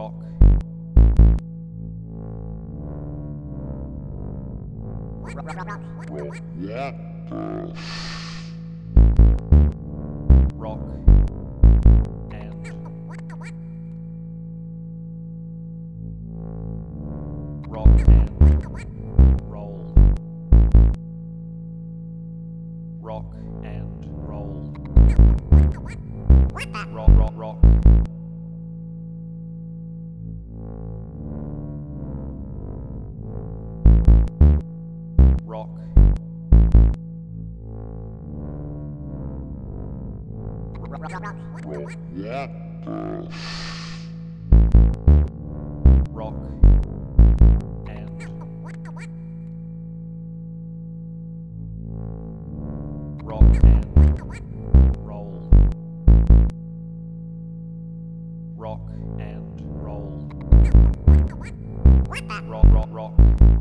rock, Yeah. rock, and rock and roll, rock and roll, rock, rock, rock, rock, Yeah. rock and rock and roll, rock and roll, rock, rock, rock.